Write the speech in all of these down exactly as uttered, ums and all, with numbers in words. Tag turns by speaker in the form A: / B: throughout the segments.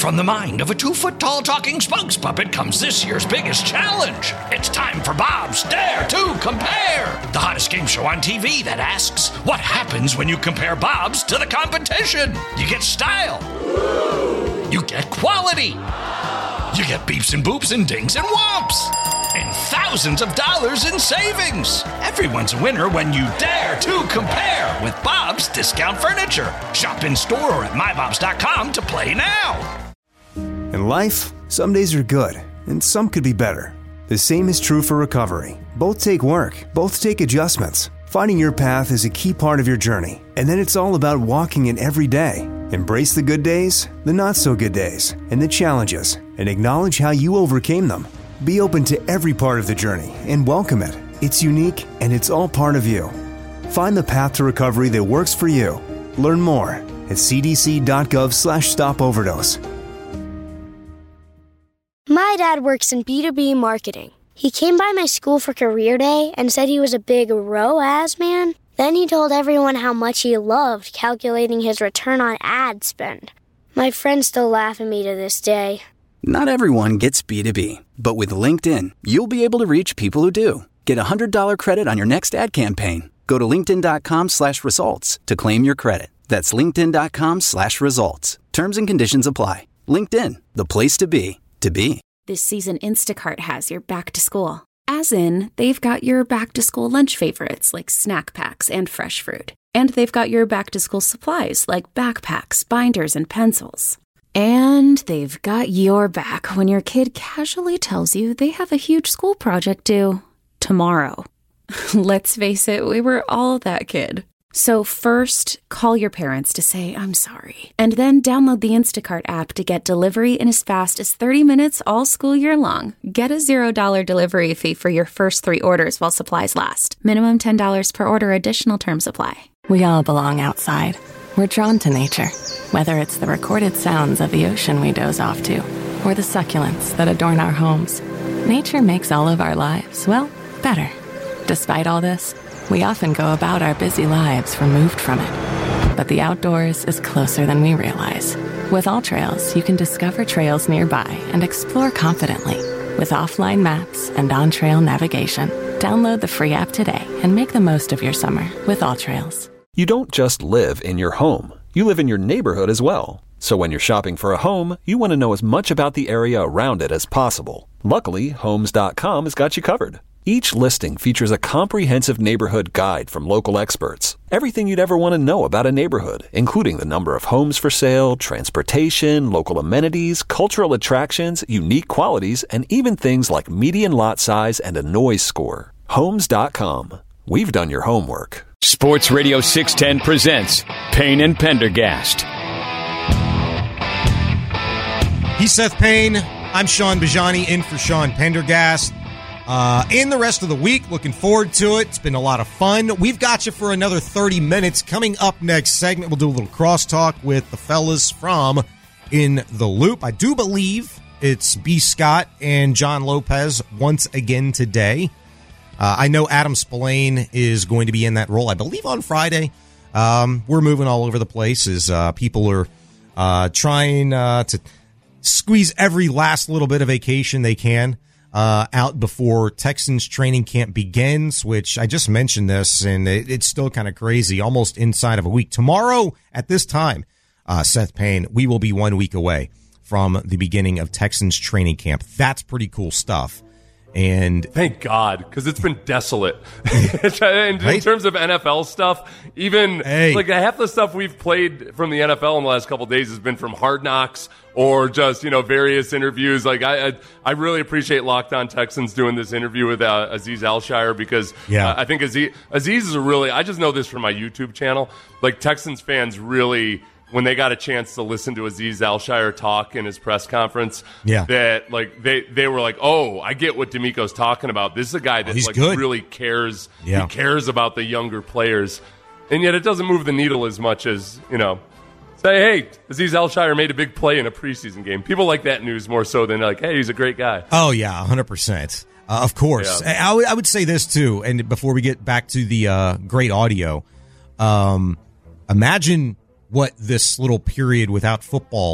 A: From the mind of a two-foot-tall talking spokes puppet comes this year's biggest challenge. It's time for Bob's Dare to Compare, the hottest game show on T V that asks, what happens when you compare Bobs to the competition? You get style. You get quality. You get beeps and boops and dings and whomps. And thousands of dollars in savings. Everyone's a winner when you dare to compare with Bob's Discount Furniture. Shop in store or at my bobs dot com to play now.
B: In life, some days are good, and some could be better. The same is true for recovery. Both take work, both take adjustments. Finding your path is a key part of your journey, and then it's all about walking it every day. Embrace the good days, the not-so-good days, and the challenges, and acknowledge how you overcame them. Be open to every part of the journey and welcome it. It's unique, and it's all part of you. Find the path to recovery that works for you. Learn more at c d c dot gov slash stop overdose.
C: My dad works in B two B marketing. He came by my school for career day and said he was a big R O A S man. Then he told everyone how much he loved calculating his return on ad spend. My friends still laugh at me to this day.
D: Not everyone gets B two B, but with LinkedIn, you'll be able to reach people who do. Get a one hundred dollars credit on your next ad campaign. Go to linkedin dot com slash results to claim your credit. That's linkedin dot com slash results. Terms and conditions apply. LinkedIn, the place to be, to be.
E: This season, Instacart has your back to school. As in, they've got your back to school lunch favorites like snack packs and fresh fruit. And they've got your back to school supplies like backpacks, binders, and pencils. And they've got your back when your kid casually tells you they have a huge school project due tomorrow. Let's face it, we were all that kid. So first, call your parents to say, I'm sorry. And then download the Instacart app to get delivery in as fast as thirty minutes all school year long. Get a zero dollar delivery fee for your first three orders while supplies last. Minimum ten dollars per order. Additional terms apply.
F: We all belong outside. We're drawn to nature. Whether it's the recorded sounds of the ocean we doze off to, or the succulents that adorn our homes, nature makes all of our lives, well, better. Despite all this, we often go about our busy lives removed from it. But the outdoors is closer than we realize. With AllTrails, you can discover trails nearby and explore confidently. With offline maps and on-trail navigation, download the free app today and make the most of your summer with AllTrails.
G: You don't just live in your home. You live in your neighborhood as well. So when you're shopping for a home, you want to know as much about the area around it as possible. Luckily, homes dot com has got you covered. Each listing features a comprehensive neighborhood guide from local experts. Everything you'd ever want to know about a neighborhood, including the number of homes for sale, transportation, local amenities, cultural attractions, unique qualities, and even things like median lot size and a noise score. homes dot com. We've done your homework.
H: Sports Radio six ten presents Payne and Pendergast.
I: He's Seth Payne. I'm Sean Bajani in for Sean Pendergast. Uh, in the rest of the week, looking forward to it. It's been a lot of fun. We've got you for another thirty minutes. Coming up next segment, we'll do a little crosstalk with the fellas from In the Loop. I do believe it's B. Scott and John Lopez once again today. Uh, I know Adam Spillane is going to be in that role, I believe, on Friday. Um, we're moving all over the place as uh, people are uh, trying uh, to squeeze every last little bit of vacation they can uh, out before Texans training camp begins, which I just mentioned this, and it, it's still kind of crazy, almost inside of a week. Tomorrow at this time, uh, Seth Payne, we will be one week away from the beginning of Texans training camp. That's pretty cool stuff. And
J: thank God, because it's been desolate. And in terms of N F L stuff, even hey. like half the stuff we've played from the N F L in the last couple of days has been from Hard Knocks or just, you know, various interviews. Like I, I, I really appreciate Locked On Texans doing this interview with uh, Aziz Al-Shire because yeah. uh, I think Aziz, Aziz is a really, I just know this from my YouTube channel. Like Texans fans really, when they got a chance to listen to Aziz Al-Shire talk in his press conference, yeah. that like they, they were like, oh, I get what D'Amico's talking about. This is a guy that oh, like good. really cares. Yeah. He cares about the younger players, and yet it doesn't move the needle as much as, you know, say, hey, Aziz Al-Shire made a big play in a preseason game. People like that news more so than like, hey, he's a great guy.
I: Oh yeah, one hundred percent. Uh, of course, yeah. I, w- I would say this too. And before we get back to the uh, great audio, um, imagine what this little period without football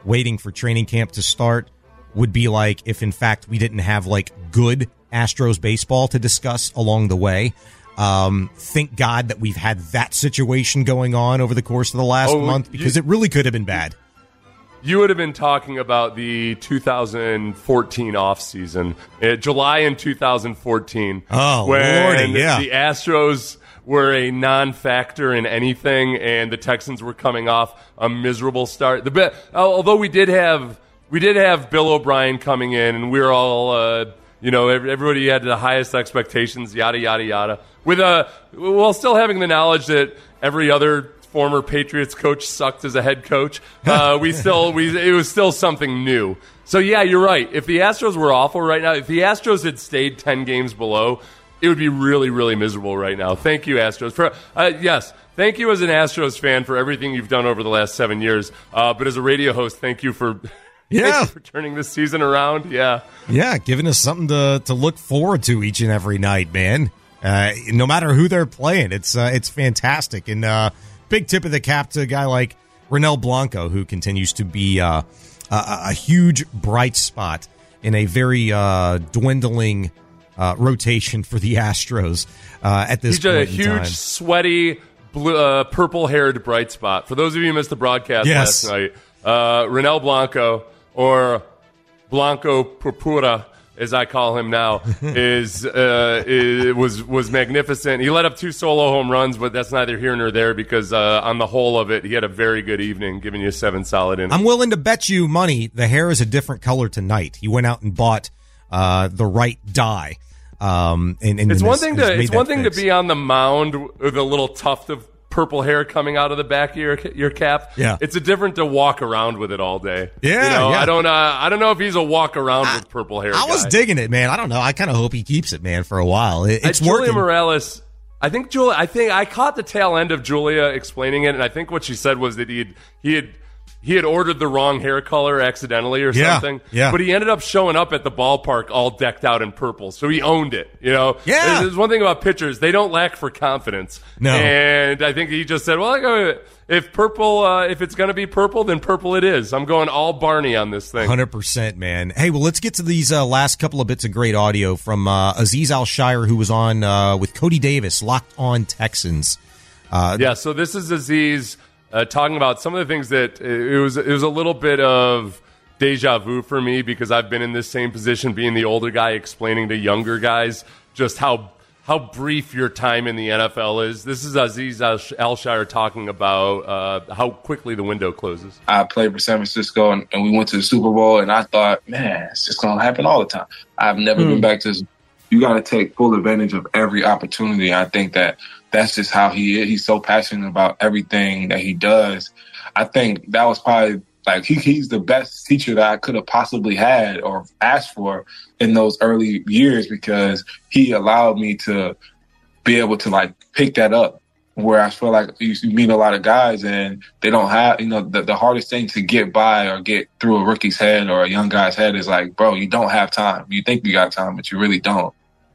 I: waiting for training camp to start would be like if, in fact, we didn't have like good Astros baseball to discuss along the way. Um, thank God that we've had that situation going on over the course of the last oh, month because you, it really could have been bad.
J: You would have been talking about the two thousand fourteen offseason, uh, July in two thousand fourteen.
I: Oh,
J: when
I: Lordy, yeah.
J: The Astros were a non-factor in anything, and the Texans were coming off a miserable start. The although we did have we did have Bill O'Brien coming in, and we were all uh, you know everybody had the highest expectations, yada yada yada. With a while still having the knowledge that every other former Patriots coach sucked as a head coach, uh, we still we it was still something new. So yeah, you're right. If the Astros were awful right now, if the Astros had stayed ten games below, it would be really really miserable right now. Thank you, Astros. For uh, yes, thank you as an Astros fan for everything you've done over the last seven years. Uh, but as a radio host, thank you for.
I: Yeah,
J: for turning this season around. Yeah,
I: yeah, giving us something to to look forward to each and every night, man. Uh, no matter who they're playing, it's uh, it's fantastic. And uh, big tip of the cap to a guy like Ronel Blanco, who continues to be uh, a, a huge bright spot in a very uh, dwindling uh, rotation for the Astros uh, at this
J: He's
I: point
J: a
I: in
J: huge,
I: time.
J: sweaty, blue, uh, purple-haired bright spot. For those of you who missed the broadcast
I: yes.
J: last night, uh, Ronel Blanco, or Blanco Purpura, as I call him now, is, uh, is was was magnificent. He let up two solo home runs, but that's neither here nor there because uh, on the whole of it, he had a very good evening, giving you seven solid innings.
I: I'm willing to bet you money the hair is a different color tonight. He went out and bought uh, the right dye. Um, and, and
J: it's
I: and
J: one
I: has,
J: thing to it's one thing
I: fix.
J: to be on the mound with a little tuft of purple hair coming out of the back of your your cap.
I: Yeah,
J: it's a different to walk around with it all day.
I: Yeah,
J: you know,
I: yeah.
J: I don't. Uh, I don't know if he's a walk around I, with purple hair.
I: I
J: guy.
I: was digging it, man. I don't know. I kind of hope he keeps it, man, for a while. It, it's
J: uh, Julia
I: working.
J: Morales. I think Julia. I think I caught the tail end of Julia explaining it, and I think what she said was that he had he had. He had ordered the wrong hair color accidentally or
I: yeah,
J: something.
I: Yeah.
J: But he ended up showing up at the ballpark all decked out in purple. So he owned it, you know?
I: Yeah.
J: There's, there's one thing about pitchers. They don't lack for confidence.
I: No.
J: And I think he just said, well, I go, if purple, uh, if it's going to be purple, then purple it is. I'm going all Barney on this thing.
I: one hundred percent, man. Hey, well, let's get to these uh, last couple of bits of great audio from uh, Aziz Al-Shire, who was on uh, with Cody Davis, Locked On Texans. Uh,
J: yeah, so this is Aziz Uh, talking about some of the things that it was it was a little bit of deja vu for me because I've been in this same position being the older guy explaining to younger guys just how how brief your time in the N F L is. This is Aziz Al-Shire talking about uh, how quickly the window closes.
K: I played for San Francisco and, and we went to the Super Bowl and I thought, man, it's just going to happen all the time. I've never mm. been back to this. You got to take full advantage of every opportunity. I think that that's just how he is. He's so passionate about everything that he does. I think that was probably like he, he's the best teacher that I could have possibly had or asked for in those early years because he allowed me to be able to like pick that up. Where I feel like you meet a lot of guys and they don't have, you know, the, the hardest thing to get by or get through a rookie's head or a young guy's head is like, bro, you don't have time. You think you got time, but you really don't.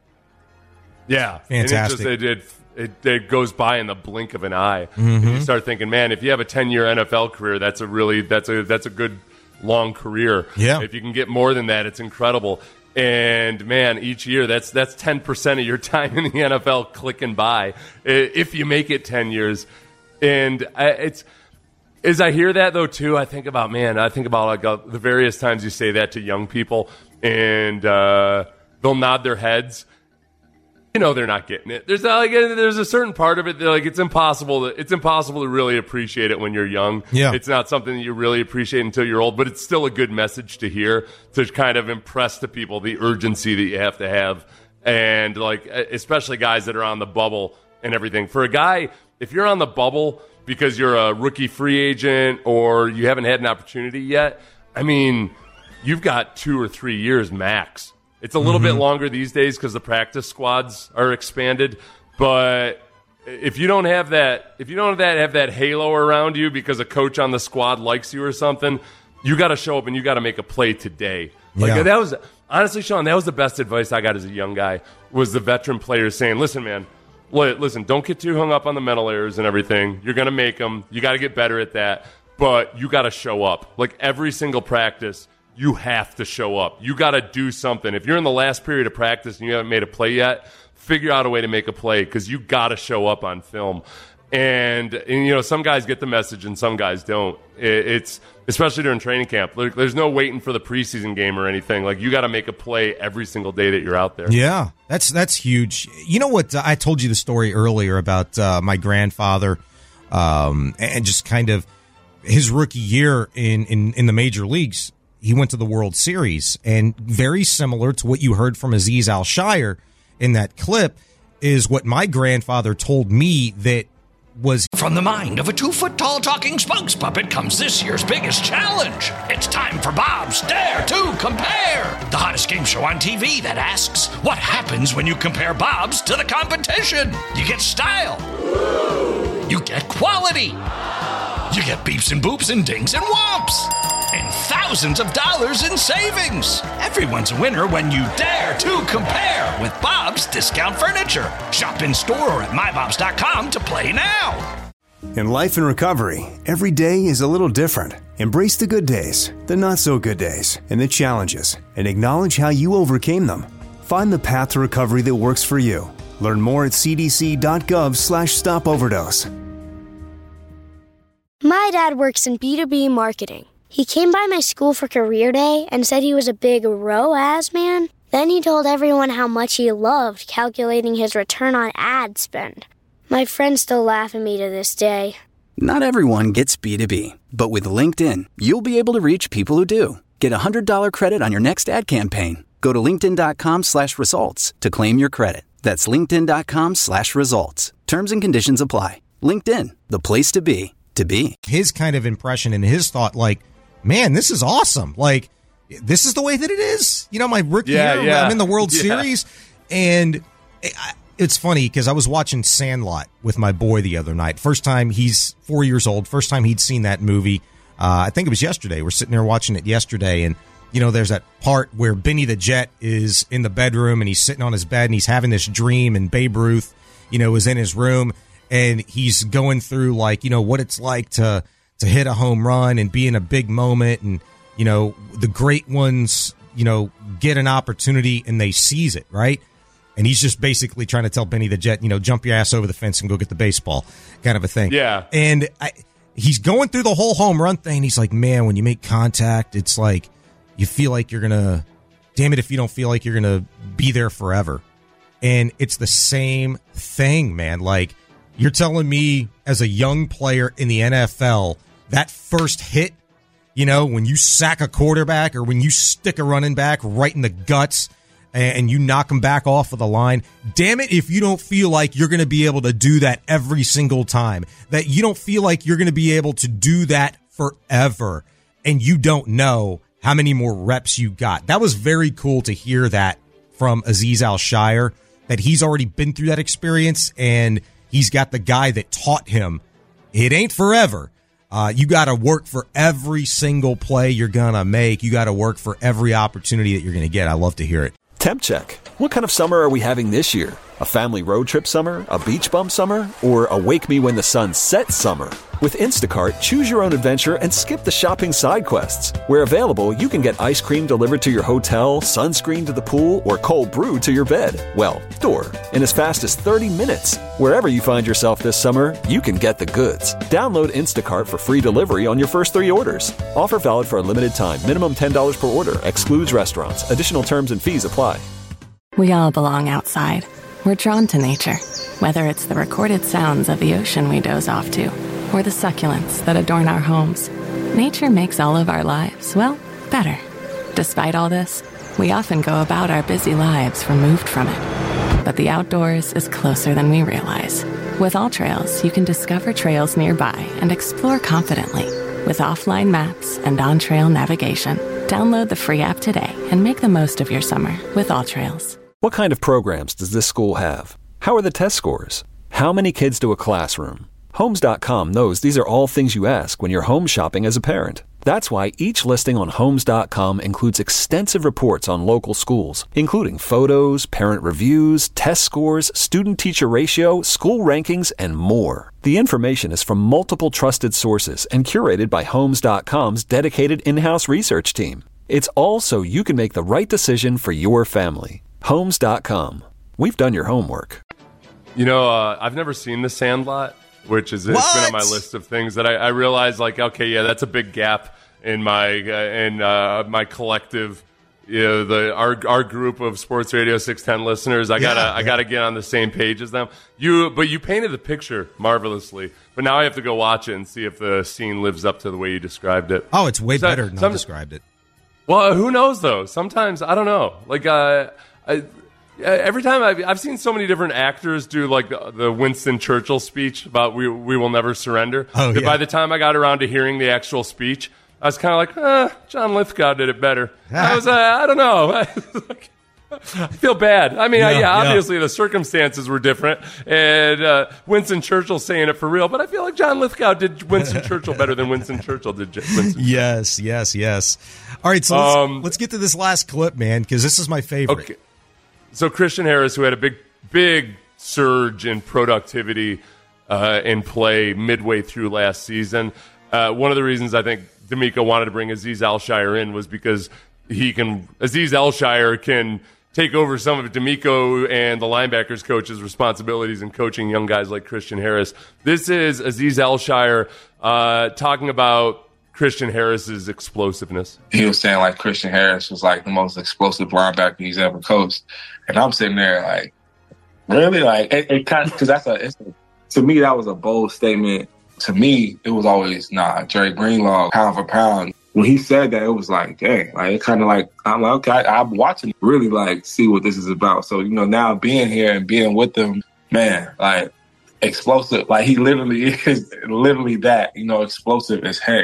J: Yeah.
I: Fantastic.
J: And it, just, it, it, it goes by in the blink of an eye.
I: Mm-hmm.
J: And you start thinking, man, if you have a ten-year N F L career, that's a really, that's a, that's a good long career.
I: Yeah.
J: If you can get more than that, it's incredible. And man, each year that's that's ten percent of your time in the N F L clicking by if you make it ten years. And I, it's as I hear that though too, I think about man, I think about like uh, the various times you say that to young people, and uh, they'll nod their heads. You know they're not getting it. There's not like there's a certain part of it that like it's impossible to it's impossible to really appreciate it when you're young.
I: Yeah.
J: It's not something that you really appreciate until you're old, but it's still a good message to hear to kind of impress to people the urgency that you have to have, and like especially guys that are on the bubble and everything. For a guy, if you're on the bubble because you're a rookie free agent or you haven't had an opportunity yet, I mean, you've got two or three years max. It's a little mm-hmm. bit longer these days because the practice squads are expanded. But if you don't have that, if you don't have that, have that halo around you because a coach on the squad likes you or something, you got to show up and you got to make a play today. Like
I: yeah.
J: that was honestly, Sean, that was the best advice I got as a young guy. Was the veteran players saying, "Listen, man, listen, don't get too hung up on the mental errors and everything. You're gonna make them. You got to get better at that." but you got to show up. Like every single practice, you have to show up. You got to do something. If you're in the last period of practice and you haven't made a play yet, figure out a way to make a play because you got to show up on film. And, and, you know, some guys get the message and some guys don't. It, it's especially during training camp. There, there's no waiting for the preseason game or anything. Like, you got to make a play every single day that you're out there.
I: Yeah, that's that's huge. You know what? I told you the story earlier about uh, my grandfather um, and just kind of his rookie year in, in, in the major leagues. He went to the World Series, and very similar to what you heard from Azeez Al-Shaair in that clip is what my grandfather told me that was
A: from the mind of a two-foot-tall talking spokes puppet comes this year's biggest challenge. It's time for Bob's Dare to Compare, the hottest game show on T V that asks, what happens when you compare Bob's to the competition? You get style. You get quality. You get beeps and boops and dings and whomps. And thousands of dollars in savings. Everyone's a winner when you dare to compare with Bob's Discount Furniture. Shop in store or at my bobs dot com to play now.
B: In life and recovery, every day is a little different. Embrace the good days, the not so good days, and the challenges, and acknowledge how you overcame them. Find the path to recovery that works for you. Learn more at c d c dot gov slash stop overdose.
C: My dad works in B two B marketing. He came by my school for career day and said he was a big R O A S man. Then he told everyone how much he loved calculating his return on ad spend. My friends still laugh at me to this day.
D: Not everyone gets B two B, but with LinkedIn, you'll be able to reach people who do. Get a one hundred dollars credit on your next ad campaign. Go to linkedin.com slash results to claim your credit. That's linkedin.com slash results. Terms and conditions apply. LinkedIn, the place to be, to be.
I: His kind of impression and his thought, like, man, this is awesome. Like, this is the way that it is. You know, my rookie
J: yeah,
I: year,
J: yeah.
I: I'm in the World
J: yeah.
I: Series. And it's funny because I was watching Sandlot with my boy the other night. First time, he's four years old. First time he'd seen that movie. Uh, I think it was yesterday. We're sitting there watching it yesterday. And, you know, there's that part where Benny the Jet is in the bedroom and he's sitting on his bed and he's having this dream. And Babe Ruth, you know, is in his room. And he's going through, like, you know, what it's like to to hit a home run and be in a big moment. And, you know, the great ones, you know, get an opportunity and they seize it, right? And he's just basically trying to tell Benny the Jet, you know, jump your ass over the fence and go get the baseball kind of a thing.
J: Yeah.
I: And I, he's going through the whole home run thing. He's like, man, when you make contact, it's like you feel like you're going to, damn it if you don't feel like you're going to be there forever. And it's the same thing, man. Like, you're telling me as a young player in the N F L, that first hit, you know, when you sack a quarterback or when you stick a running back right in the guts and you knock them back off of the line, damn it if you don't feel like you're going to be able to do that every single time, that you don't feel like you're going to be able to do that forever, and you don't know how many more reps you got. That was very cool to hear that from Azeez Al-Shaair, that he's already been through that experience, and he's got the guy that taught him it ain't forever. Uh, you got to work for every single play you're going to make. You got to work for every opportunity that you're going to get. I love to hear it.
G: Temp check. What kind of summer are we having this year? A family road trip summer? A beach bum summer? Or a wake me when the sun sets summer? With Instacart, choose your own adventure and skip the shopping side quests. Where available, you can get ice cream delivered to your hotel, sunscreen to the pool, or cold brew to your bed. Well, door. In as fast as thirty minutes. Wherever you find yourself this summer, you can get the goods. Download Instacart for free delivery on your first three orders. Offer valid for a limited time. Minimum ten dollars per order. Excludes restaurants. Additional terms and fees apply.
F: We all belong outside. We're drawn to nature. Whether it's the recorded sounds of the ocean we doze off to, or the succulents that adorn our homes, nature makes all of our lives, well, better. Despite all this, we often go about our busy lives removed from it. But the outdoors is closer than we realize. With AllTrails, you can discover trails nearby and explore confidently. With offline maps and on-trail navigation, download the free app today and make the most of your summer with AllTrails.
G: What kind of programs does this school have? How are the test scores? How many kids do a classroom? Homes dot com knows these are all things you ask when you're home shopping as a parent. That's why each listing on Homes dot com includes extensive reports on local schools, including photos, parent reviews, test scores, student-teacher ratio, school rankings, and more. The information is from multiple trusted sources and curated by Homes dot com's dedicated in-house research team. It's all so you can make the right decision for your family. Homes dot com. We've done your homework.
J: You know, uh, I've never seen The Sandlot, which is it's been on my list of things that I, I realized, like, okay, yeah, that's a big gap in my uh, in uh, my collective, you know, the our our group of Sports Radio six ten listeners. I gotta yeah, I yeah. gotta get on the same page as them. You, but you painted the picture marvelously. But now I have to go watch it and see if the scene lives up to the way you described it.
I: Oh, it's way so, better than I described it.
J: Well, who knows though? Sometimes I don't know. Like, uh, I. Every time I've, I've seen so many different actors do like the, the Winston Churchill speech about we we will never surrender.
I: Oh,
J: that
I: yeah.
J: By the time I got around to hearing the actual speech, I was kind of like, eh, John Lithgow did it better. I was, uh, I don't know. I feel bad. I mean, yeah, I, yeah obviously yeah. the circumstances were different, and uh, Winston Churchill saying it for real. But I feel like John Lithgow did Winston Churchill better than Winston Churchill did Winston.
I: Yes, yes, yes. All right, so let's, um, let's get to this last clip, man, because this is my favorite.
J: Okay. So Christian Harris, who had a big, big surge in productivity uh, in play midway through last season, uh, one of the reasons I think D'Amico wanted to bring Azeez Al-Shaair in was because he can Azeez Al-Shaair can take over some of D'Amico and the linebackers coach's responsibilities in coaching young guys like Christian Harris. This is Azeez Al-Shaair uh, talking about Christian Harris's explosiveness.
K: He was saying like Christian Harris was like the most explosive linebacker he's ever coached, and I'm sitting there like, really, like it, it kind of because that's a, it's a to me that was a bold statement. To me, it was always nah. Dre Greenlaw, pound for pound. When he said that, it was like, dang, like it kind of like I'm like okay, I, I'm watching really like see what this is about. So you know now being here and being with them, man, like explosive. Like he literally is literally that, you know, explosive as heck.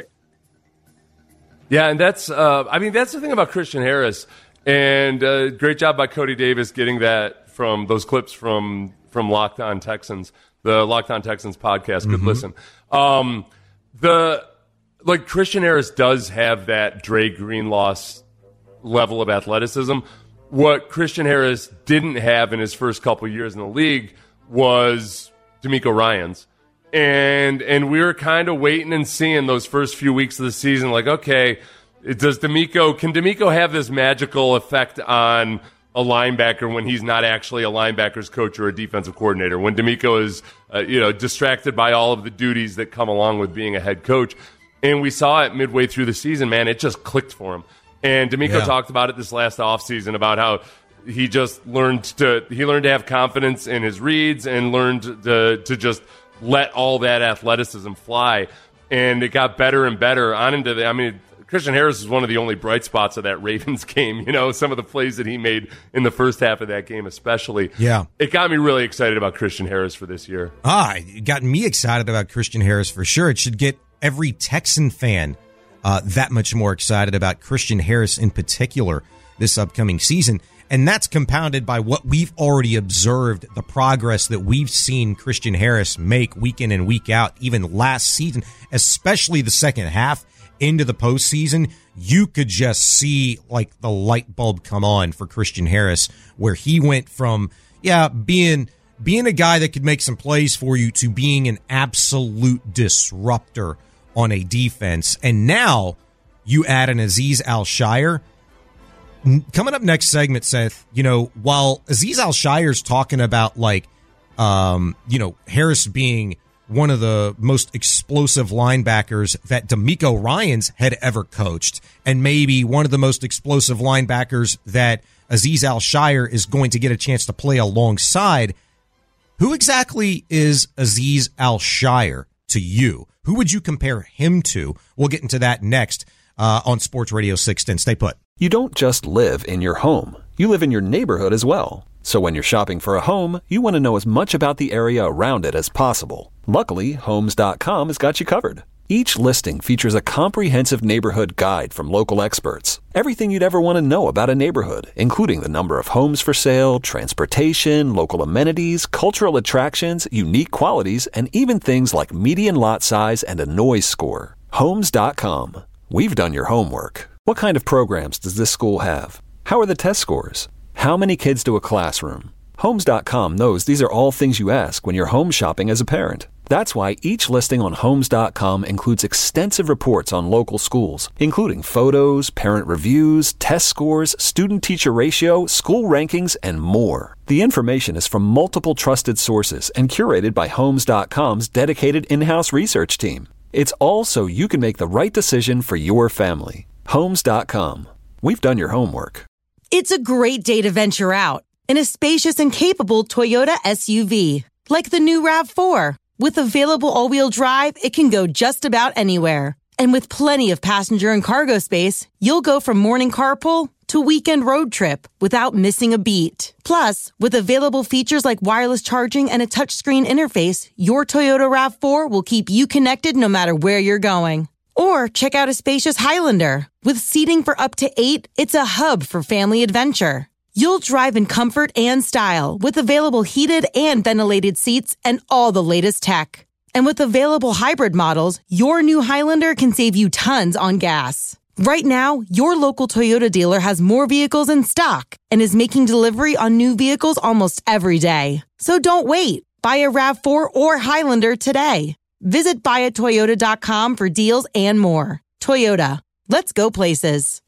J: Yeah, and that's, uh, I mean, that's the thing about Christian Harris. And uh, great job by Cody Davis getting that from those clips from from Locked On Texans, the Locked On Texans podcast. Good mm-hmm. listen. Um, the like Christian Harris does have that Dre Greenlaw level of athleticism. What Christian Harris didn't have in his first couple years in the league was D'Amico Ryans. And and we were kind of waiting and seeing those first few weeks of the season, like, okay, does D'Amico, can D'Amico have this magical effect on a linebacker when he's not actually a linebackers coach or a defensive coordinator? When D'Amico is, uh, you know, distracted by all of the duties that come along with being a head coach. And we saw it midway through the season, man, it just clicked for him. And D'Amico yeah. talked about it this last offseason about how he just learned to, he learned to have confidence in his reads and learned to to just let all that athleticism fly, and it got better and better on into the, I mean, Christian Harris is one of the only bright spots of that Ravens game, you know, some of the plays that he made in the first half of that game especially.
I: Yeah.
J: It got me really excited about Christian Harris for this year.
I: Ah, it got me excited about Christian Harris for sure. It should get every Texan fan uh, that much more excited about Christian Harris in particular this upcoming season. And that's compounded by what we've already observed, the progress that we've seen Christian Harris make week in and week out, even last season, especially the second half into the postseason. You could just see like the light bulb come on for Christian Harris, where he went from, yeah, being being a guy that could make some plays for you to being an absolute disruptor on a defense. And now you add an Azeez Al-Shaair. Coming up next segment, Seth, you know, while Azeez Al-Shaair's talking about, like, um, you know, Harris being one of the most explosive linebackers that D'Amico Ryans had ever coached, and maybe one of the most explosive linebackers that Azeez Al-Shaair is going to get a chance to play alongside, who exactly is Azeez Al-Shaair to you? Who would you compare him to? We'll get into that next uh, on Sports Radio six ten. Stay put.
G: You don't just live in your home. You live in your neighborhood as well. So when you're shopping for a home, you want to know as much about the area around it as possible. Luckily, Homes dot com has got you covered. Each listing features a comprehensive neighborhood guide from local experts. Everything you'd ever want to know about a neighborhood, including the number of homes for sale, transportation, local amenities, cultural attractions, unique qualities, and even things like median lot size and a noise score. Homes dot com. We've done your homework. What kind of programs does this school have? How are the test scores? How many kids do a classroom? Homes dot com knows these are all things you ask when you're home shopping as a parent. That's why each listing on Homes dot com includes extensive reports on local schools, including photos, parent reviews, test scores, student-teacher ratio, school rankings, and more. The information is from multiple trusted sources and curated by Homes dot com's dedicated in-house research team. It's all so you can make the right decision for your family. Homes dot com. We've done your homework.
L: It's a great day to venture out in a spacious and capable Toyota S U V, like the new RAV four. With available all-wheel drive, it can go just about anywhere. And with plenty of passenger and cargo space, you'll go from morning carpool to weekend road trip without missing a beat. Plus, with available features like wireless charging and a touchscreen interface, your Toyota RAV four will keep you connected no matter where you're going. Or check out a spacious Highlander. With seating for up to eight, it's a hub for family adventure. You'll drive in comfort and style with available heated and ventilated seats and all the latest tech. And with available hybrid models, your new Highlander can save you tons on gas. Right now, your local Toyota dealer has more vehicles in stock and is making delivery on new vehicles almost every day. So don't wait. Buy a RAV four or Highlander today. Visit buy a toyota dot com for deals and more. Toyota. Let's go places.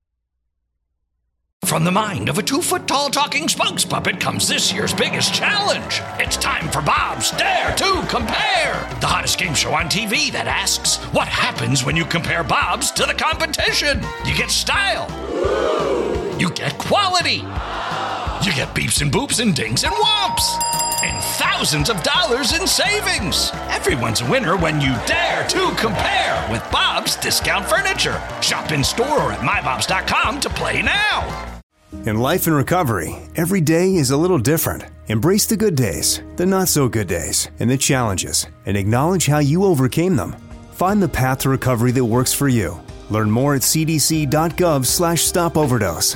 A: From the mind of a two-foot-tall talking spokes puppet comes this year's biggest challenge. It's time for Bob's Dare to Compare, the hottest game show on T V that asks, what happens when you compare Bob's to the competition? You get style. You get quality. You get beeps and boops and dings and whomps. And thousands of dollars in savings. Everyone's a winner when you dare to compare with Bob's Discount Furniture. Shop in store or at my bobs dot com to play now.
B: In life and recovery, every day is a little different. Embrace the good days, the not-so-good days, and the challenges, and acknowledge how you overcame them. Find the path to recovery that works for you. Learn more at c d c dot gov slash stop overdose.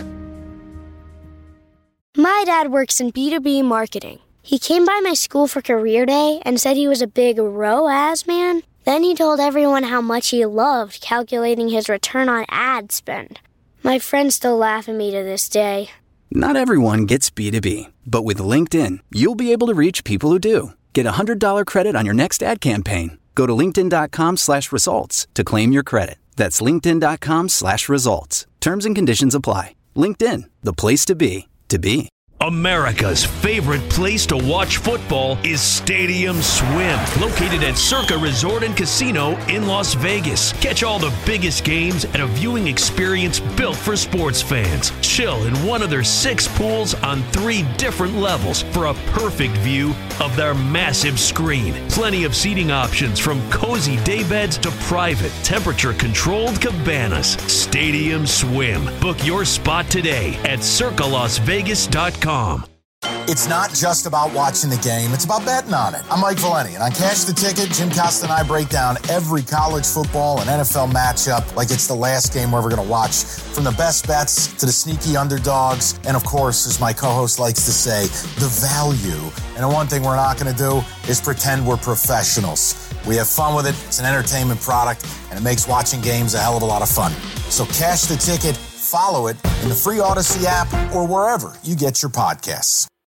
C: My dad works in B two B marketing. He came by my school for career day and said he was a big R O A S man. Then he told everyone how much he loved calculating his return on ad spend. My friends still laugh at me to this day.
D: Not everyone gets B two B, but with LinkedIn, you'll be able to reach people who do. Get a one hundred dollars credit on your next ad campaign. Go to linkedin dot com slash results to claim your credit. That's linkedin dot com slash results. Terms and conditions apply. LinkedIn, the place to be, to be.
M: America's favorite place to watch football is Stadium Swim, located at Circa Resort and Casino in Las Vegas. Catch all the biggest games at a viewing experience built for sports fans. Chill in one of their six pools on three different levels for a perfect view of their massive screen. Plenty of seating options from cozy daybeds to private, temperature-controlled cabanas. Stadium Swim. Book your spot today at circa las vegas dot com.
N: It's not just about watching the game, it's about betting on it. I'm Mike Valeni, and on Cash the Ticket, Jim Costa and I break down every college football and N F L matchup like it's the last game we're ever going to watch. From the best bets to the sneaky underdogs, and of course, as my co-host likes to say, the value. And the one thing we're not going to do is pretend we're professionals. We have fun with it, it's an entertainment product, and it makes watching games a hell of a lot of fun. So Cash the Ticket, follow it in the free Odyssey app or wherever you get your podcasts.